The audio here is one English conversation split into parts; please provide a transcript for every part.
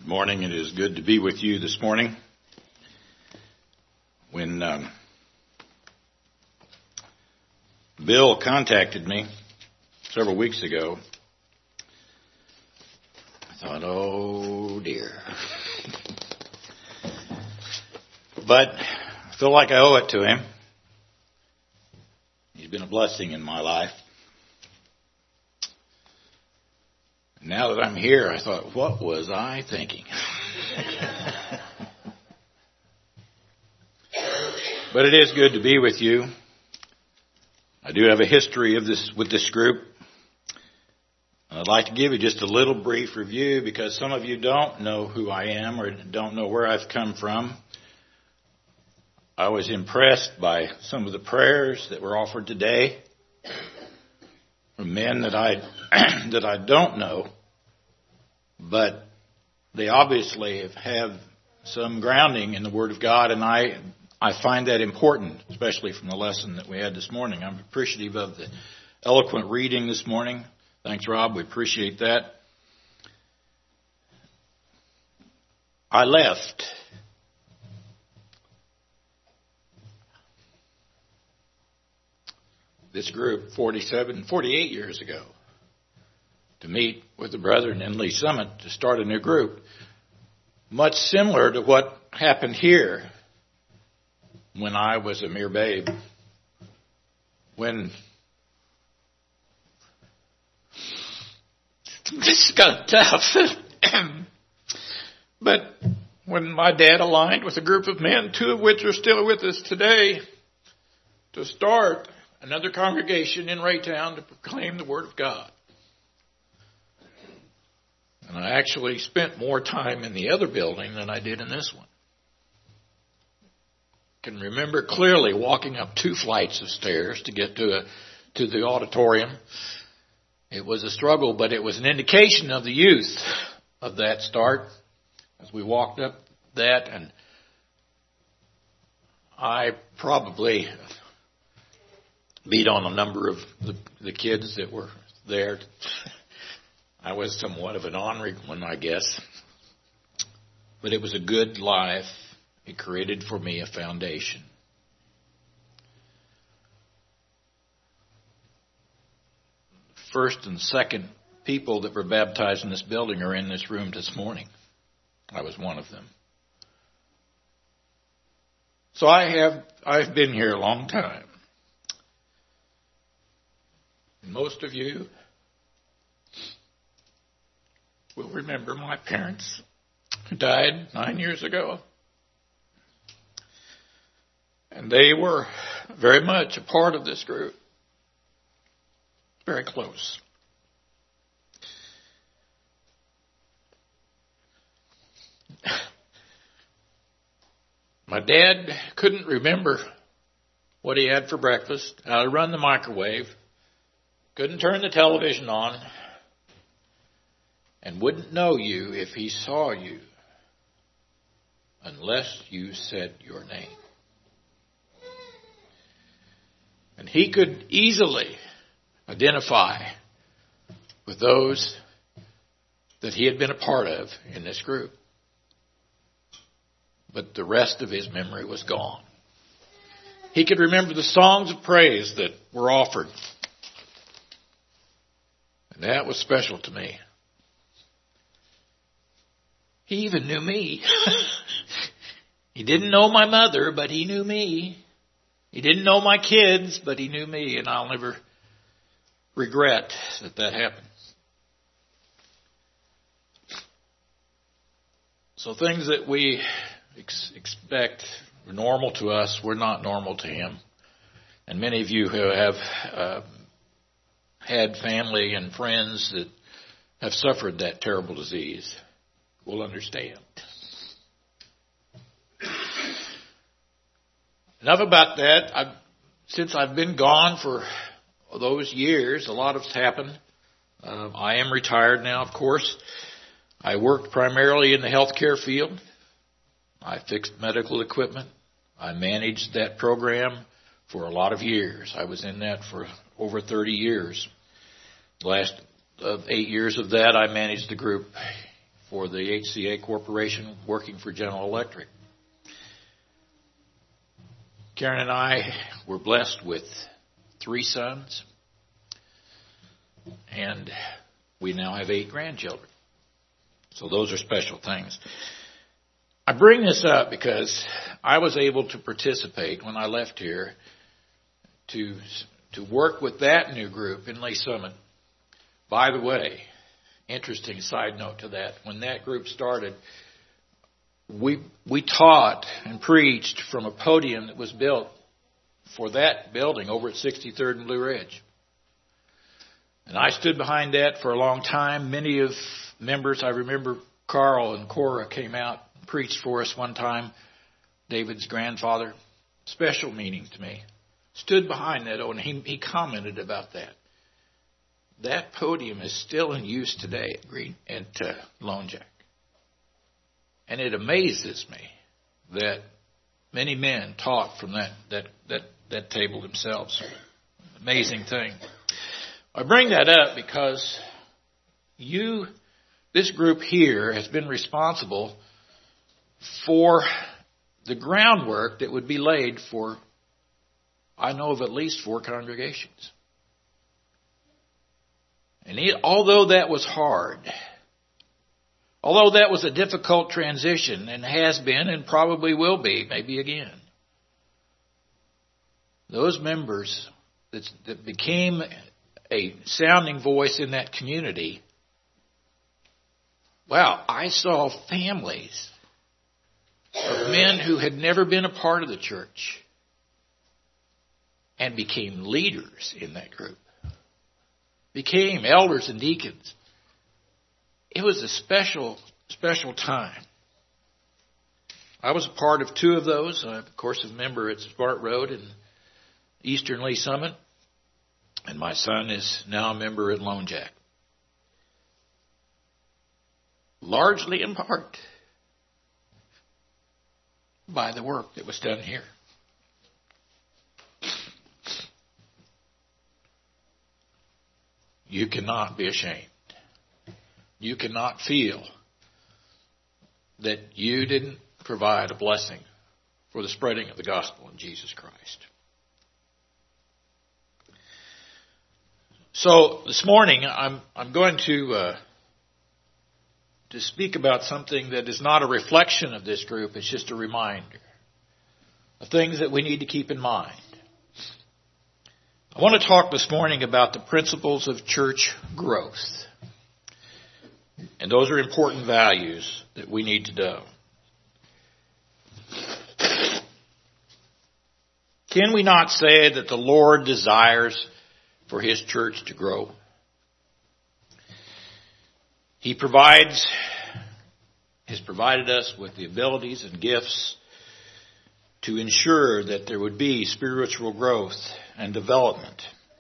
Morning. It is good to be with you this morning. When Bill contacted me several weeks ago, I thought, oh dear. But I feel like I owe it to him. He's been a blessing in my life. Now that I'm here, I thought, what was I thinking? But it is good to be with you. I do have a history of this with this group. I'd like to give you just a little brief review because some of you don't know who I am or don't know where I've come from. I was impressed by some of the prayers that were offered today from men that I don't know, but they obviously have some grounding in the Word of God, and I find that important, especially from the lesson that we had this morning. I'm appreciative of the eloquent reading this morning. Thanks, Rob. We appreciate that. I left this group 48 years ago to meet with the brethren in Lee Summit to start a new group. Much similar to what happened here when I was a mere babe. When this is kind of tough. But when my dad aligned with a group of men, two of which are still with us today, to start another congregation in Raytown to proclaim the Word of God. And I actually spent more time in the other building than I did in this one. I can remember clearly walking up 2 flights of stairs to get to the auditorium. It was a struggle, but it was an indication of the youth of that start as we walked up that, and I probably beat on a number of the kids that were there. I was somewhat of an ornery one, I guess. But it was a good life. It created for me a foundation. First and second people that were baptized in this building are in this room this morning. I was one of them. So I've been here a long time. Most of you will remember my parents who died 9 years ago. And they were very much a part of this group. Very close. My dad couldn't remember what he had for breakfast, how to run the microwave, couldn't turn the television on, and wouldn't know you if he saw you unless you said your name. And he could easily identify with those that he had been a part of in this group. But the rest of his memory was gone. He could remember the songs of praise that were offered. And that was special to me. He even knew me. He didn't know my mother, but he knew me. He didn't know my kids, but he knew me, and I'll never regret that happened. So things that we expect are normal to us were not normal to him. And many of you who have had family and friends that have suffered that terrible disease will understand. Enough about that. Since I've been gone for those years, a lot has happened. I am retired now, of course. I worked primarily in the healthcare field. I fixed medical equipment. I managed that program for a lot of years. I was in that for over 30 years. The last 8 years of that, I managed the group for the HCA Corporation working for General Electric. Karen and I were blessed with 3 sons, and we now have 8 grandchildren. So those are special things. I bring this up because I was able to participate when I left here to work with that new group in Lee Summit. By the way, interesting side note to that, when that group started, we taught and preached from a podium that was built for that building over at 63rd and Blue Ridge. And I stood behind that for a long time. Many of members, I remember Carl and Cora came out and preached for us one time. David's grandfather, special meaning to me. Stood behind that, and he commented about that. That podium is still in use today at Lone Jack. And it amazes me that many men taught from that table themselves. Amazing thing. I bring that up because this group here has been responsible for the groundwork that would be laid for, I know of at least 4 congregations. And although that was hard, although that was a difficult transition, and has been and probably will be, maybe again, those members that became a sounding voice in that community, wow, I saw families of men who had never been a part of the church and became leaders in that group, became elders and deacons. It was a special, special time. I was a part of 2 of those. I'm, of course, a member at Smart Road and Eastern Lee Summit. And my son is now a member at Lone Jack. Largely in part by the work that was done here. You cannot be ashamed. You cannot feel that you didn't provide a blessing for the spreading of the gospel in Jesus Christ. So this morning I'm going to speak about something that is not a reflection of this group. It's just a reminder of things that we need to keep in mind. I want to talk this morning about the principles of church growth. And those are important values that we need to know. Can we not say that the Lord desires for His church to grow? He has provided us with the abilities and gifts to ensure that there would be spiritual growth and development.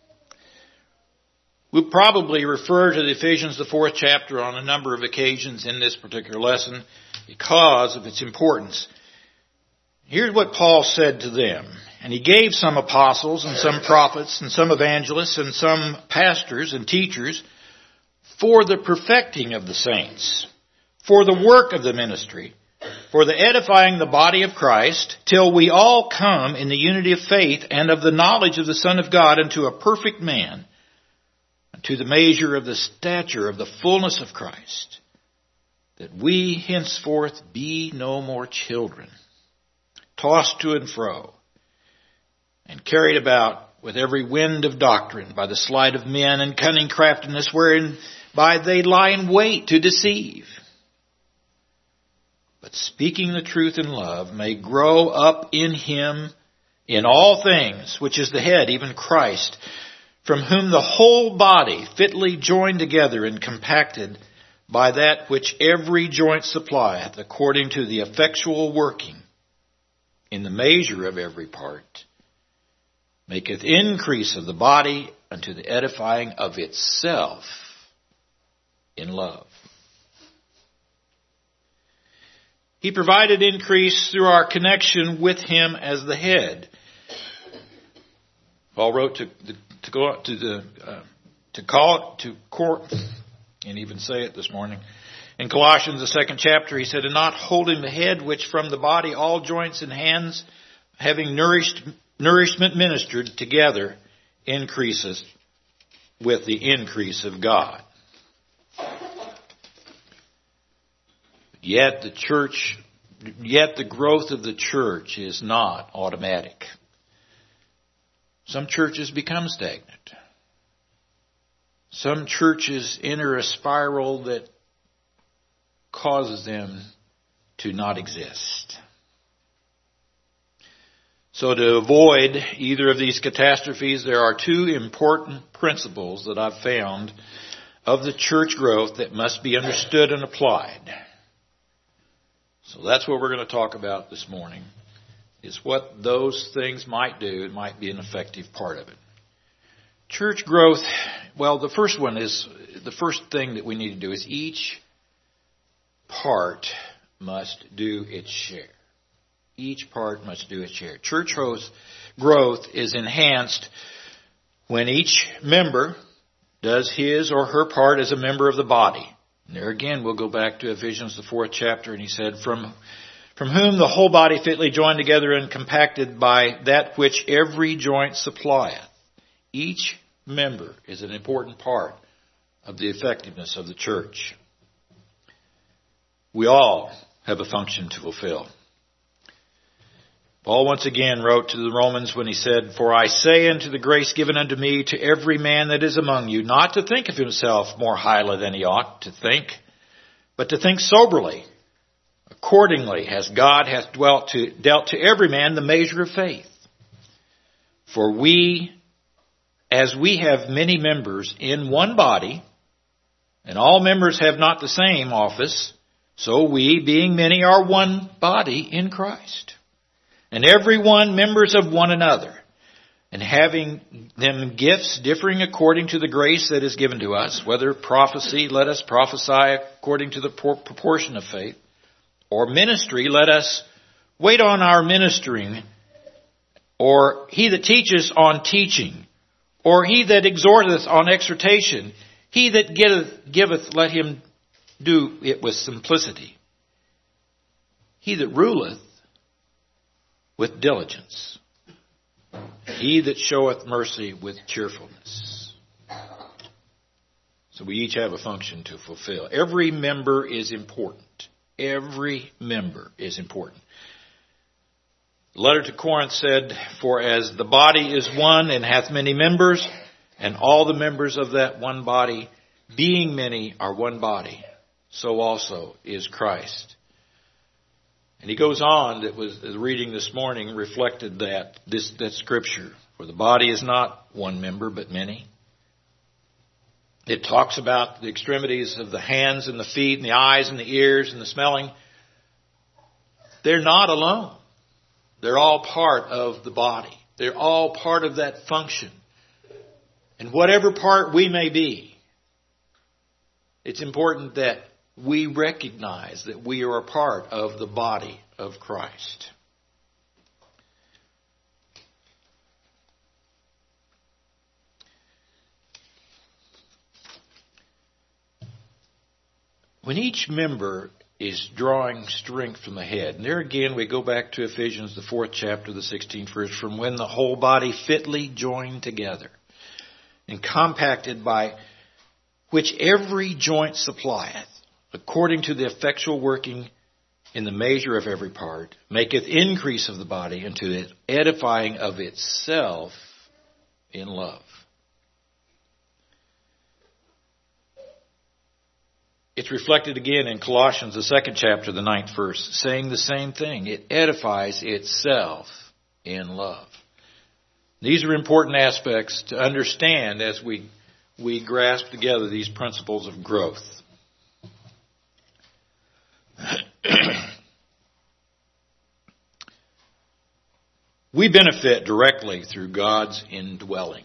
We'll probably refer to the Ephesians, the 4th chapter, on a number of occasions in this particular lesson because of its importance. Here's what Paul said to them. And he gave some apostles and some prophets and some evangelists and some pastors and teachers for the perfecting of the saints, for the work of the ministry, for the edifying the body of Christ, till we all come in the unity of faith and of the knowledge of the Son of God unto a perfect man, to the measure of the stature of the fullness of Christ, that we henceforth be no more children, tossed to and fro, and carried about with every wind of doctrine by the sleight of men and cunning craftiness, wherein by they lie in wait to deceive. But speaking the truth in love may grow up in Him in all things, which is the head, even Christ, from whom the whole body, fitly joined together and compacted by that which every joint supplieth, according to the effectual working in the measure of every part, maketh increase of the body unto the edifying of itself in love. He provided increase through our connection with Him as the head. Paul wrote to court, and even say it this morning, In Colossians, the 2nd chapter, he said, and not holding the head, which from the body all joints and hands, having nourishment ministered together, increases with the increase of God. Yet the growth of the church is not automatic. Some churches become stagnant. Some churches enter a spiral that causes them to not exist. So to avoid either of these catastrophes, there are two important principles that I've found of the church growth that must be understood and applied. So that's what we're going to talk about this morning, is what those things might do. It might be an effective part of it. Church growth, well, the first thing that we need to do is each part must do its share. Each part must do its share. Church growth is enhanced when each member does his or her part as a member of the body. And there again, we'll go back to Ephesians, the 4th chapter, and he said, from whom the whole body fitly joined together and compacted by that which every joint supplieth. Each member is an important part of the effectiveness of the church. We all have a function to fulfill. Paul once again wrote to the Romans when he said, for I say unto the grace given unto me to every man that is among you, not to think of himself more highly than he ought to think, but to think soberly, accordingly as God hath dealt to every man the measure of faith. For as we have many members in one body, and all members have not the same office, so we, being many, are one body in Christ. And every one members of one another, and having them gifts differing according to the grace that is given to us, whether prophecy, let us prophesy according to the proportion of faith, or ministry, let us wait on our ministering, or he that teacheth on teaching, or he that exhorteth on exhortation, he that giveth, let him do it with simplicity. He that ruleth with diligence. He that showeth mercy with cheerfulness. So we each have a function to fulfill. Every member is important. Every member is important. The letter to Corinth said, for as the body is one and hath many members, and all the members of that one body, being many, are one body, so also is Christ. And he goes on, that was the reading this morning reflected that scripture. For the body is not one member, but many. It talks about the extremities of the hands and the feet and the eyes and the ears and the smelling. They're not alone. They're all part of the body. They're all part of that function. And whatever part we may be, it's important that we recognize that we are a part of the body of Christ. When each member is drawing strength from the head, and there again we go back to Ephesians, the 4th chapter, the 16th verse, from when the whole body fitly joined together and compacted by which every joint supplieth, according to the effectual working in the measure of every part, maketh increase of the body unto the edifying of itself in love. It's reflected again in Colossians, the 2nd chapter, the 9th verse, saying the same thing. It edifies itself in love. These are important aspects to understand as we grasp together these principles of growth. We benefit directly through God's indwelling.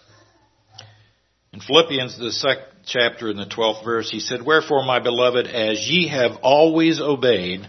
In Philippians, the 2nd chapter and the 12th verse, he said, wherefore, my beloved, as ye have always obeyed,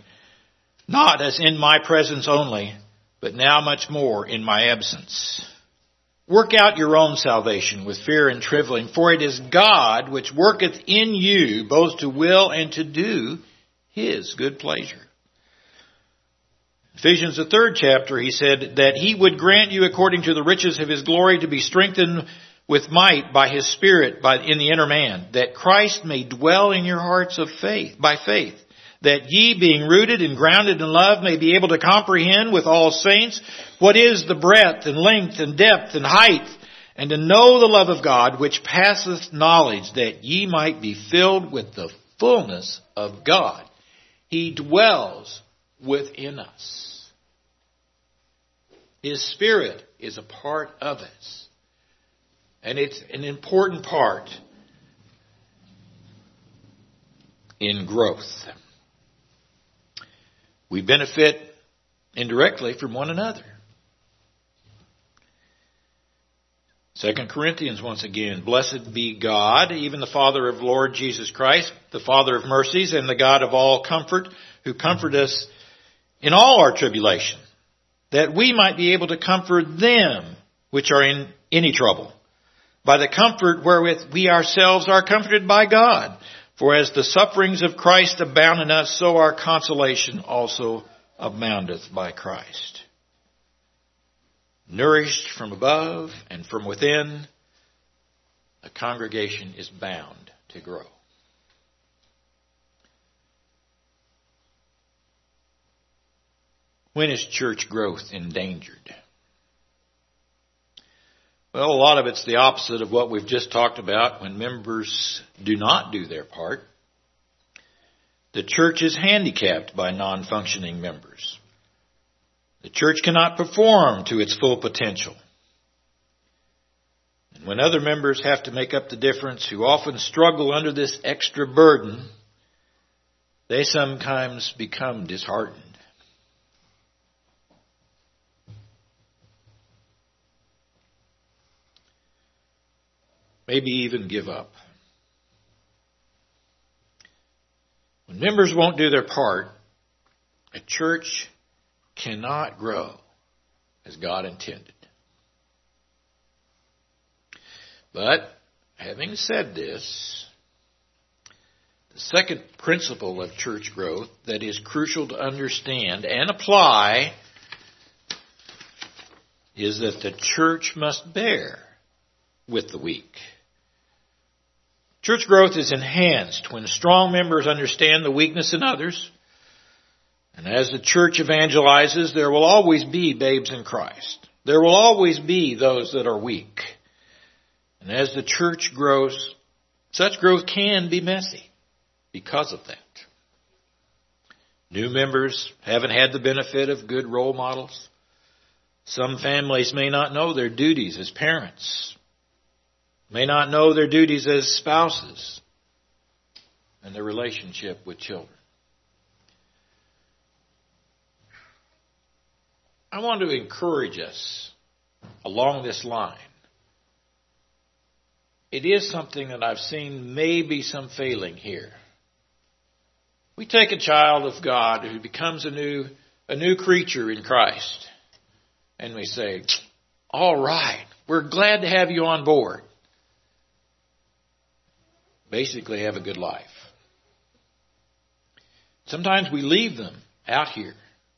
not as in my presence only, but now much more in my absence. Work out your own salvation with fear and trembling, for it is God which worketh in you both to will and to do His good pleasure. Ephesians, the 3rd chapter, he said that He would grant you according to the riches of His glory to be strengthened with might by His Spirit in the inner man, that Christ may dwell in your hearts by faith, that ye, being rooted and grounded in love, may be able to comprehend with all saints what is the breadth and length and depth and height, and to know the love of God which passeth knowledge, that ye might be filled with the fullness of God. He dwells within us. His Spirit is a part of us. And it's an important part in growth. We benefit indirectly from one another. 2 Corinthians once again, blessed be God, even the Father of Lord Jesus Christ, the Father of mercies and the God of all comfort, who comfort us in all our tribulation, that we might be able to comfort them which are in any trouble, by the comfort wherewith we ourselves are comforted by God. For as the sufferings of Christ abound in us, so our consolation also aboundeth by Christ. Nourished from above and from within, the congregation is bound to grow. When is church growth endangered? Well, a lot of it's the opposite of what we've just talked about when members do not do their part. The church is handicapped by non-functioning members. The church cannot perform to its full potential. And when other members have to make up the difference, who often struggle under this extra burden, they sometimes become disheartened. Maybe even give up. When members won't do their part, a church cannot grow as God intended. But, having said this, the second principle of church growth that is crucial to understand and apply is that the church must bear with the weak. Church growth is enhanced when strong members understand the weakness in others. And as the church evangelizes, there will always be babes in Christ. There will always be those that are weak. And as the church grows, such growth can be messy because of that. New members haven't had the benefit of good role models. Some families may not know their duties as parents, may not know their duties as spouses, and their relationship with children. I want to encourage us along this line. It is something that I've seen maybe some failing here. We take a child of God who becomes a new creature in Christ, and we say, all right, we're glad to have you on board. Basically, have a good life. Sometimes we leave them out here.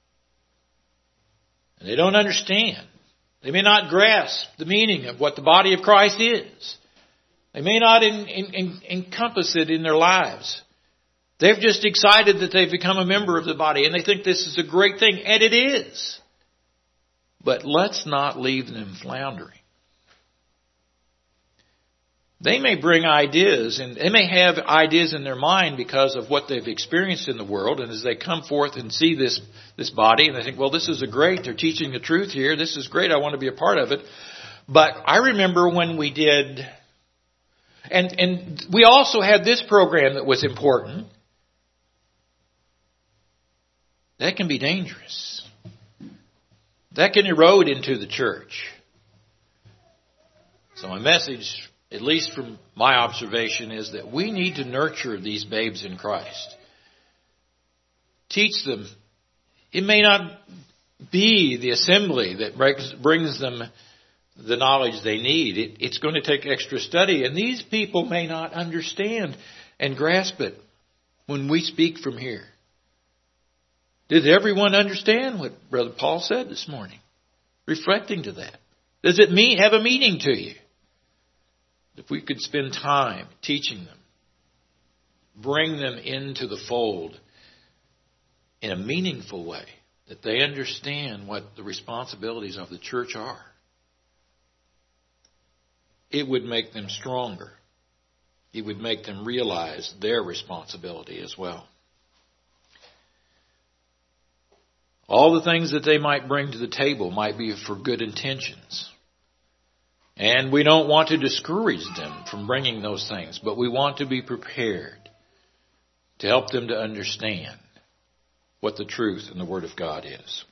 And they don't understand. They may not grasp the meaning of what the body of Christ is. They may not encompass it in their lives. They've just decided that they've become a member of the body, and they think this is a great thing, and it is. But let's not leave them floundering. They may bring ideas, and they may have ideas in their mind because of what they've experienced in the world. And as they come forth and see this body, and they think, well, this is they're teaching the truth here. This is great. I want to be a part of it. But I remember when we did, and we also had this program that was important. That can be dangerous. That can erode into the church. So my message, at least from my observation, is that we need to nurture these babes in Christ. Teach them. It may not be the assembly that brings them the knowledge they need. It's going to take extra study, and these people may not understand and grasp it when we speak from here. Did everyone understand what Brother Paul said this morning? Reflecting to that. Does it have a meaning to you? If we could spend time teaching them, bring them into the fold in a meaningful way, that they understand what the responsibilities of the church are, it would make them stronger. It would make them realize their responsibility as well. All the things that they might bring to the table might be for good intentions. And we don't want to discourage them from bringing those things, but we want to be prepared to help them to understand what the truth and the Word of God is.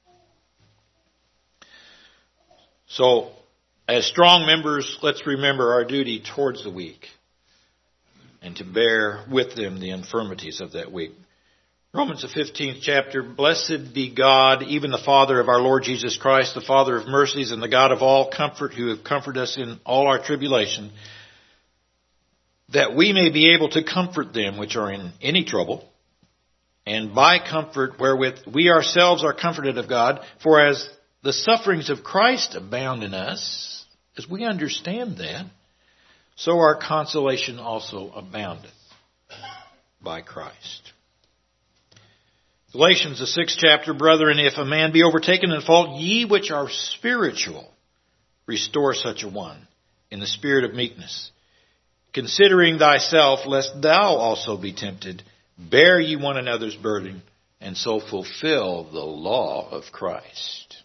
So, as strong members, let's remember our duty towards the weak and to bear with them the infirmities of that weak. Romans the 15th chapter, blessed be God, even the Father of our Lord Jesus Christ, the Father of mercies and the God of all comfort, who have comforted us in all our tribulation, that we may be able to comfort them which are in any trouble, and by comfort wherewith we ourselves are comforted of God. For as the sufferings of Christ abound in us, as we understand that, so our consolation also aboundeth by Christ. Galatians, the 6th chapter, brethren, if a man be overtaken in fault, ye which are spiritual, restore such a one in the spirit of meekness, considering thyself, lest thou also be tempted. Bear ye one another's burden, and so fulfill the law of Christ.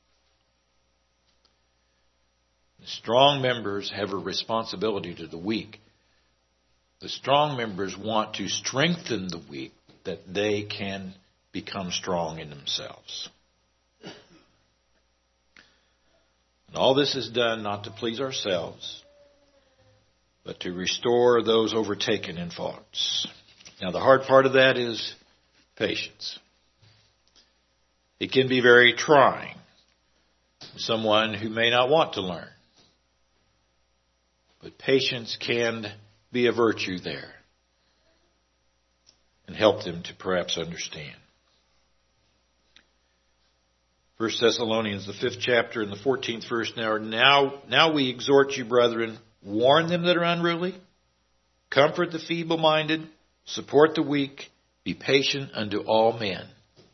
The strong members have a responsibility to the weak. The strong members want to strengthen the weak, that they can become strong in themselves. And all this is done not to please ourselves, but to restore those overtaken in faults. Now, the hard part of that is patience. It can be very trying. Someone who may not want to learn. But patience can be a virtue there and help them to perhaps understand. 1 Thessalonians, the 5th chapter and the 14th verse. Now we exhort you, brethren, warn them that are unruly, comfort the feeble-minded, support the weak, be patient unto all men.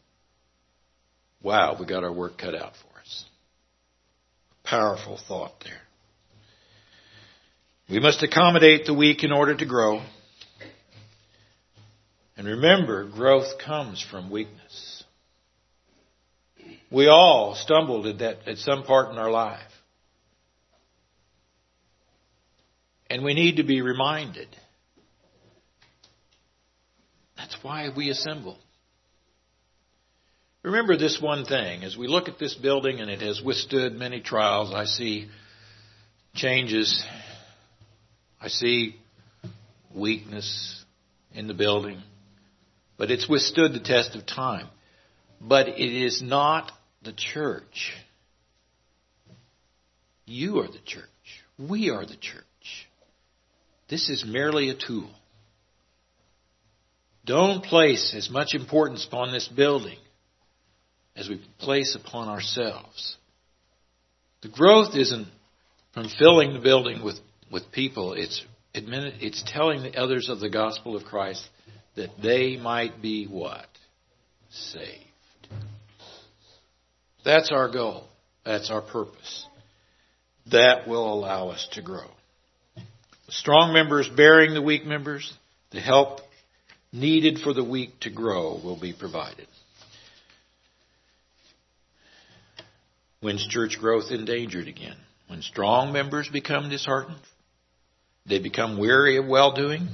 Wow, we got our work cut out for us. Powerful thought there. We must accommodate the weak in order to grow. And remember, growth comes from weakness. We all stumbled at some part in our life. And we need to be reminded. That's why we assemble. Remember this one thing. As we look at this building, and it has withstood many trials, I see changes. I see weakness in the building. But it's withstood the test of time. But it is not the church. You are the church. We are the church. This is merely a tool. Don't place as much importance upon this building as we place upon ourselves. The growth isn't from filling the building with people. It's telling the others of the gospel of Christ that they might be what? Saved. That's our goal. That's our purpose. That will allow us to grow. The strong members bearing the weak members, the help needed for the weak to grow will be provided. When's church growth endangered again? When strong members become disheartened? They become weary of well-doing?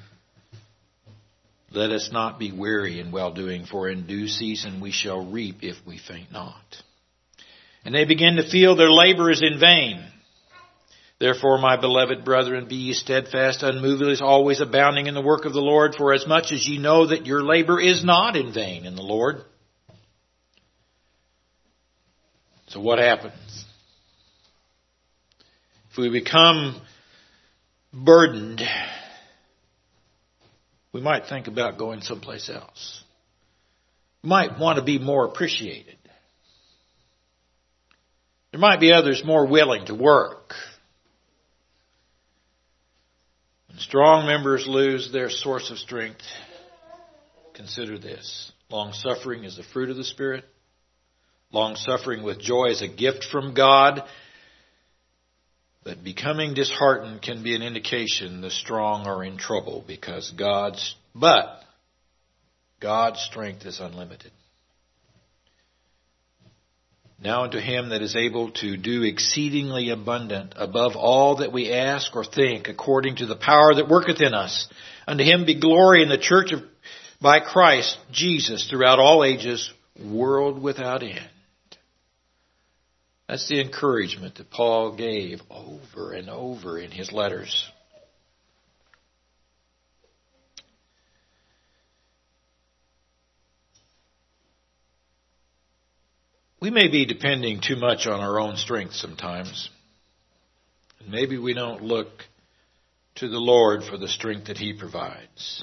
Let us not be weary in well-doing, for in due season we shall reap if we faint not. And they begin to feel their labor is in vain. Therefore, my beloved brethren, be ye steadfast, unmovable, always abounding in the work of the Lord, for as much as ye know that your labor is not in vain in the Lord. So what happens? If we become burdened, we might think about going someplace else. We might want to be more appreciated. There might be others more willing to work. When strong members lose their source of strength, consider this. Long-suffering is the fruit of the Spirit. Long-suffering with joy is a gift from God. But becoming disheartened can be an indication the strong are in trouble because God's strength is unlimited. Now unto Him that is able to do exceedingly abundant above all that we ask or think, according to the power that worketh in us. Unto Him be glory in the church by Christ Jesus throughout all ages, world without end. That's the encouragement that Paul gave over and over in his letters. We may be depending too much on our own strength sometimes. And maybe we don't look to the Lord for the strength that He provides.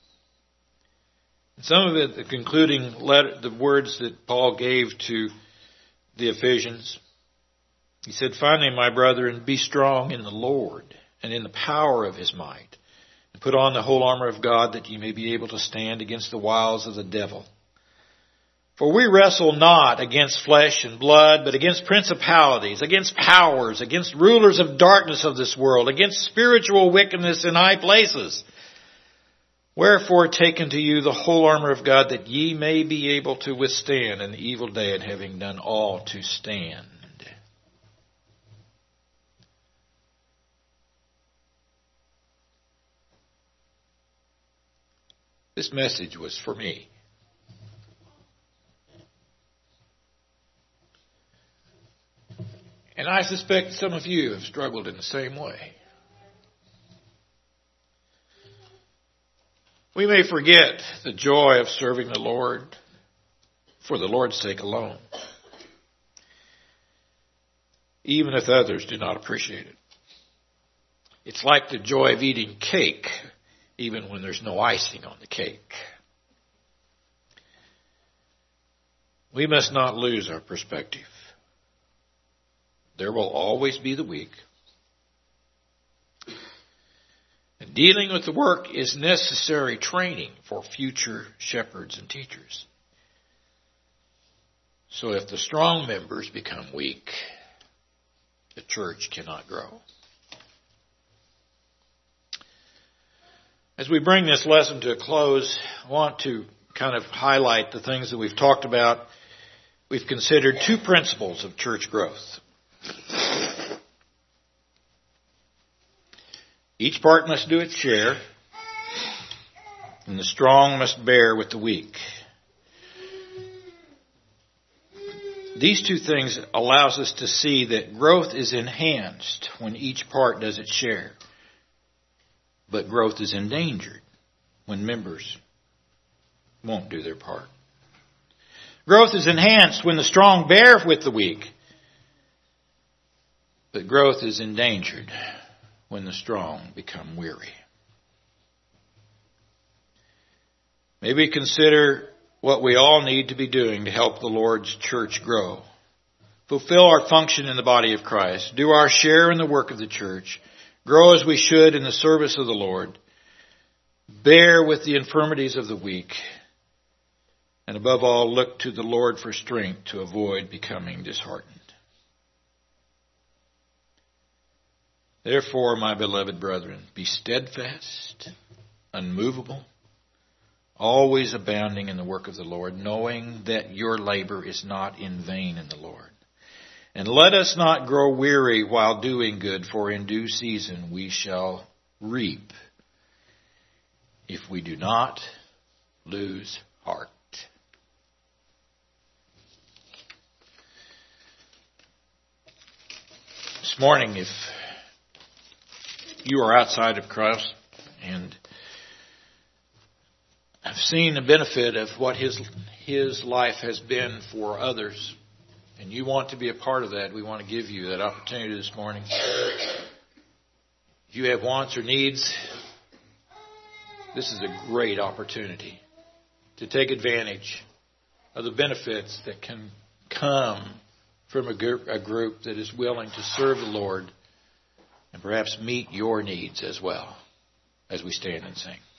And some of it, the concluding letter, the words that Paul gave to the Ephesians, he said, finally, my brethren, be strong in the Lord and in the power of His might. And put on the whole armor of God that ye may be able to stand against the wiles of the devil. For we wrestle not against flesh and blood, but against principalities, against powers, against rulers of darkness of this world, against spiritual wickedness in high places. Wherefore take unto you the whole armor of God, that ye may be able to withstand in the evil day, and having done all to stand. This message was for me. And I suspect some of you have struggled in the same way. We may forget the joy of serving the Lord for the Lord's sake alone, even if others do not appreciate it. It's like the joy of eating cake, even when there's no icing on the cake. We must not lose our perspective. There will always be the weak. And dealing with the work is necessary training for future shepherds and teachers. So if the strong members become weak, the church cannot grow. As we bring this lesson to a close, I want to kind of highlight the things that we've talked about. We've considered two principles of church growth. Each part must do its share, and the strong must bear with the weak. These two things allows us to see that growth is enhanced when each part does its share, but growth is endangered when members won't do their part. Growth is enhanced when the strong bear with the weak, but growth is endangered when the strong become weary. Maybe consider what we all need to be doing to help the Lord's church grow. Fulfill our function in the body of Christ. Do our share in the work of the church. Grow as we should in the service of the Lord. Bear with the infirmities of the weak. And above all, look to the Lord for strength to avoid becoming disheartened. Therefore, my beloved brethren, be steadfast, unmovable, always abounding in the work of the Lord, knowing that your labor is not in vain in the Lord. And let us not grow weary while doing good, for in due season we shall reap, if we do not lose heart. This morning, if you are outside of Christ and have seen the benefit of what his life has been for others and you want to be a part of that, we want to give you that opportunity this morning. If you have wants or needs, this is a great opportunity to take advantage of the benefits that can come from a group that is willing to serve the Lord and perhaps meet your needs as well as we stand and sing.